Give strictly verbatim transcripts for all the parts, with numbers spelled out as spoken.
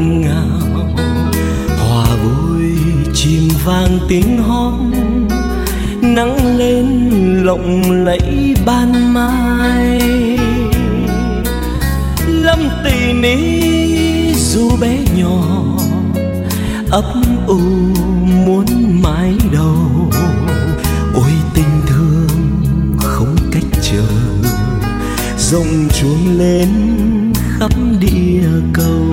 nghẹn ngào, hòa vui chim vang tiếng hót, nắng lên lộng lẫy ban mai. Lâm tì ní dù bé nhỏ ấp u muốn mái đầu, ôi tình thương không cách chờ, rộng chuông lên khắp địa cầu.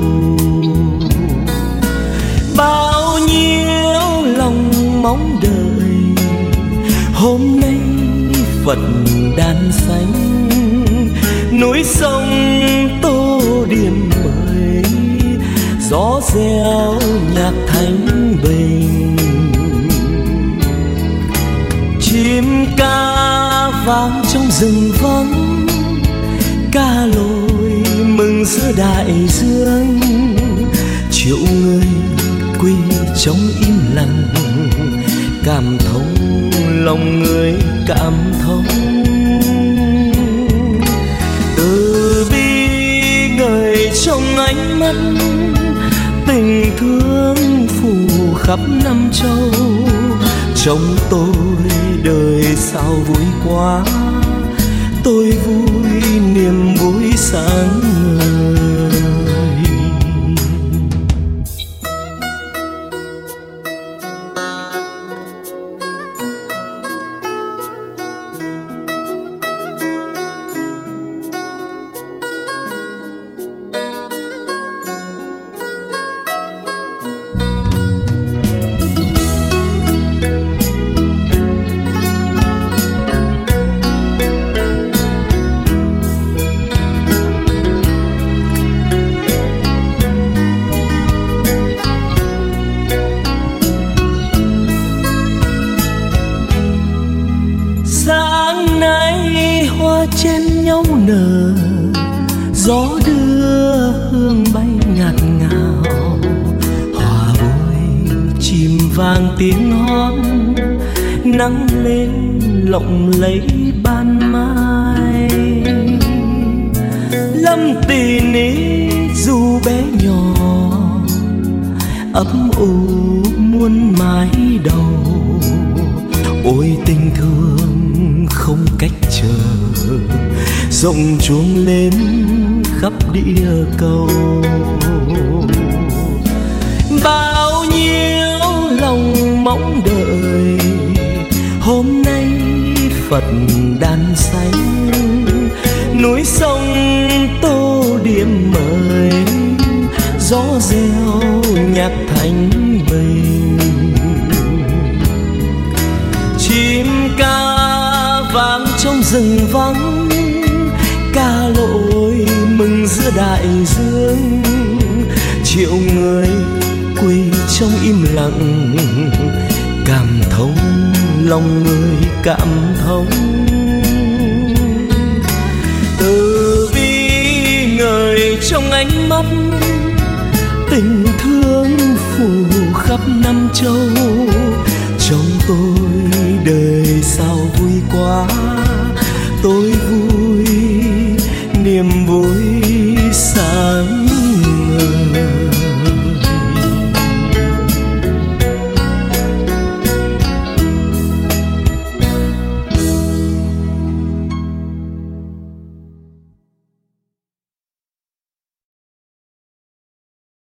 Bao nhiêu lòng mong đợi hôm nay Phật đàn xanh, núi sông tô điểm mới, gió reo nhạc thanh bình. Chim ca vang trong rừng vắng, ca lội mừng giữa đại dương. Triệu người quy trong im lặng, cảm thông lòng người cảm thông. Từ bi ngời trong ánh mắt, tình thương phủ khắp năm châu. Trong tôi đời sao vui quá, tôi vui niềm vui sáng ngời. Trên nhau nở, gió đưa hương bay ngạt ngào, hòa vui chim vang tiếng hót, nắng lên lộng lẫy ban mai. Lâm tì ní dù bé nhỏ ấp u muôn mái đầu, ôi tình thương không cách chờ, rộng chuông lên khắp địa cầu. Bao nhiêu lòng mong đợi hôm nay Phật đàn xanh, núi sông tô điểm mới, gió reo nhạc thanh bình. Chim ca vang trong rừng vắng, ca lội mừng giữa đại dương. Triệu người quỳ trong im lặng, cảm thông lòng người cảm thông. Từ bi ngời trong ánh mắt, tình thương phủ khắp năm châu. Trong tôi đời sao vui quá, tôi vui niềm vui